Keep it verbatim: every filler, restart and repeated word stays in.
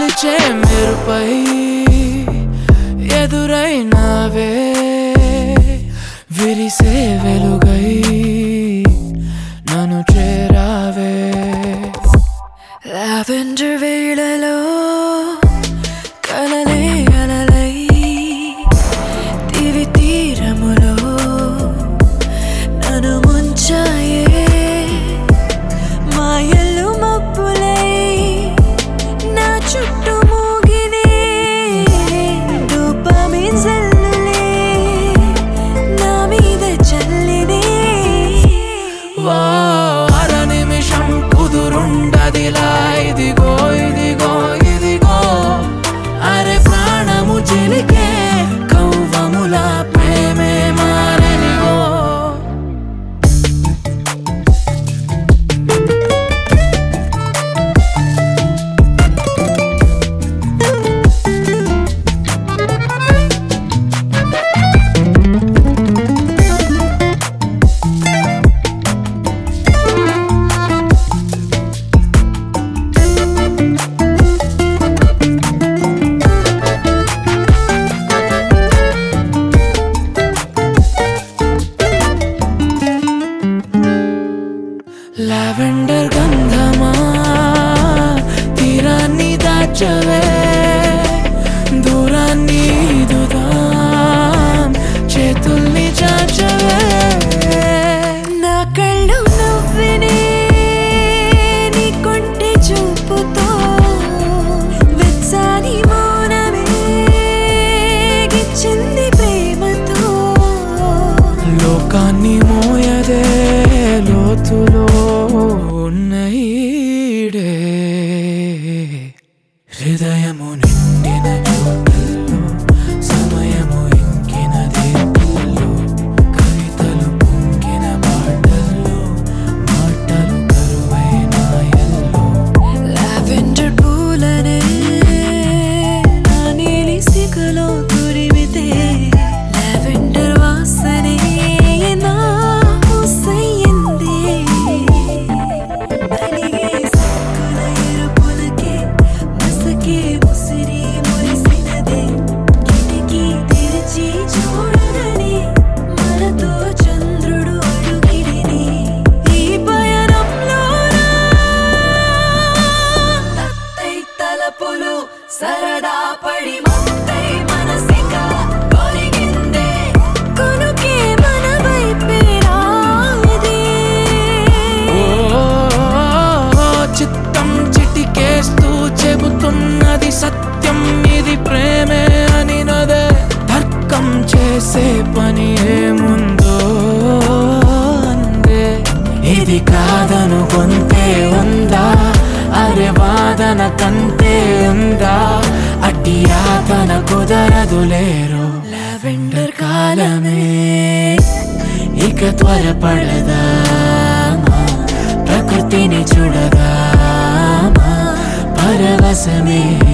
వచ్చే మెరుపై ఎదురైనావే విరిసే వెలుగై నన్ను చేరావే లావెండర్ వేళలో కలలే అలలై దివి తీరములో నన్ను ముంచాయే మాయలు మబ్బులై నా చుట్టూ మోగినే డోపామిన్ జల్లులే నా మీద చల్లినే అర నిమిషం కుదురుండదిలా ఇదిగో ఇదిగో ఇదిగో అరే ప్రాణము చిలికే కౌవముల ప్రేమే మారనిగో లావెండర్ గంధమా తీరాన్ని దాచవే దూరాన్ని దుదాం చేతుల్ని చాచవే నా కళ్ళు నవ్వినే నీ కొంటె చూపుతో వెచ్చని మౌనమే గిచ్చింది ప్రేమతో లోకాన్ని మోయదే లోతులో ఉన్న ఈడే హృదయము నిండిన చోటల్లో సమయము ఇంకిన దీపుల్లో కవితలు పొంగిన మాటల్లో మాటలు కరువైన ఎల్లో లావెండర్ పూలనే నా నీలి సిగలో తురిమితే లావెండర్ వాసనే నా ఊసయ్యింది నలిగే సిక్కుల ఎరుపులకే మసకే ఉసిరి మురిసినదే కిటికీ తెరిచి చూడనని మనతో చంద్రుడు అడుగిడిని ఈ పయనంలోనా తత్తై తలపులు సరదా పడి మొత్తై మనసిక కొరిగిందే కొనుకే మన వైపే రాదే ఓ చిత్తం చిటికేస్తూ చెబుతున్నది సత్యం ఇది ప్రేమే అని నదే తర్కం చేసే పని ఏముందో అందే ఇది కాదను కొంతే ఉందా అరే వాదన కంతే ఉందా అట్టి యాతన కుదరదు లేరు లావెండర్ కాలమే ఇక త్వరపడదామా ప్రకృతిని చూడదామా పరవశమే